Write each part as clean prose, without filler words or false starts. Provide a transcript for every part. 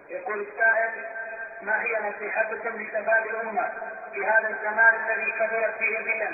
يقول السائل: ما هي نصيحتكم لشباب الأمة في هذا الزمان الذي كثرت فيه الفتن؟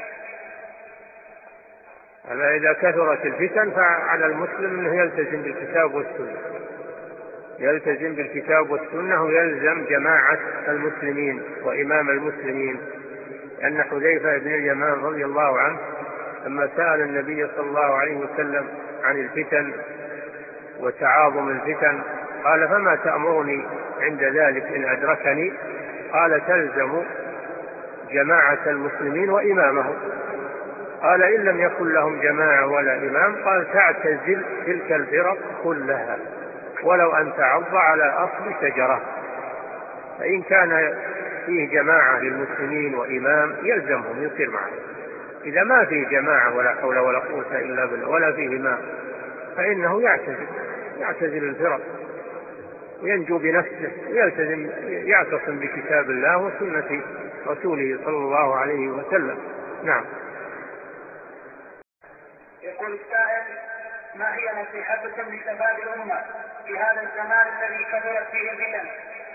إذا كثرت الفتن فعلى المسلم أنه يلتزم بالكتاب والسنة، يلتزم بالكتاب والسنة ويلزم جماعة المسلمين وإمام المسلمين، لأن حذيفة بن اليمان رضي الله عنه لما سأل النبي صلى الله عليه وسلم عن الفتن وتعاظم الفتن قال: فما تأمرني عند ذلك إن أدركني؟ قال: تلزم جماعة المسلمين وإمامهم. قال: إن لم يكن لهم جماعة ولا إمام؟ قال: تعتزل تلك الفرق كلها ولو أن تعض على أصل شجرة. فإن كان فيه جماعة للمسلمين وإمام يلزمهم يصير معهم. إذا ما فيه جماعة ولا حول ولا قوة إلا بالله ولا فيه إمام فإنه يعتزل الفرق وينجو بنفسه ويلتزم يعتصم بكتاب الله وسنة رسوله صلى الله عليه وسلم. نعم. يقول السائل: ما هي نصيحتكم لشباب الأمة في هذا الزمان الذي كثرت فيه الفتن؟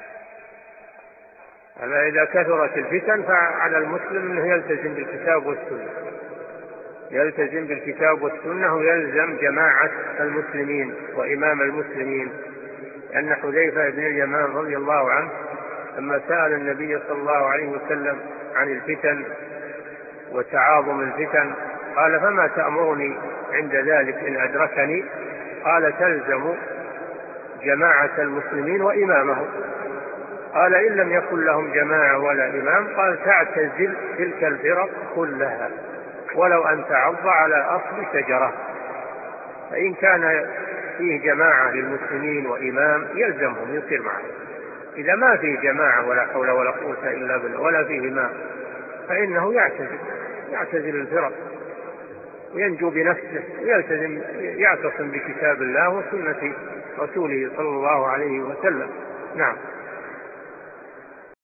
إذا كثرت الفتن فعلى المسلم أنه يلتزم بالكتاب والسنة، يلتزم بالكتاب والسنة ويلزم جماعة المسلمين وإمام المسلمين، لأن حذيفة بن اليمان رضي الله عنه لما سأل النبي صلى الله عليه وسلم عن الفتن وتعاظم الفتن قال: فما تأمرني عند ذلك إن أدركني؟ قال: تلزم جماعة المسلمين وإمامهم. قال: إن لم يكن لهم جماعة ولا إمام؟ قال: تعتزل تلك الفرق كلها ولو أن تعض على أصل شجرة. فإن كان فيه جماعة للمسلمين وإمام يلزمهم يصير معهم. إذا ما فيه جماعة ولا حول ولا قوة إلا بالله ولا فيه إمام فإنه يعتزل الفرق وينجو بنفسه ويلتزم يعتصم بكتاب الله وسنة رسوله صلى الله عليه وسلم. نعم.